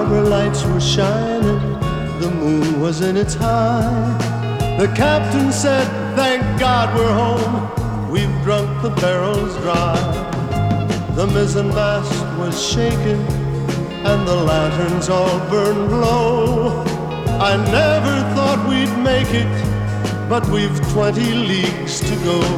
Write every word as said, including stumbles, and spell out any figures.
harbor lights were shining, the moon was in its high. The captain said, thank God we're home, we've drunk the barrels dry. The mizzenmast was shaking and the lanterns all burned low. I never thought we'd make it, but we've twenty leagues to go.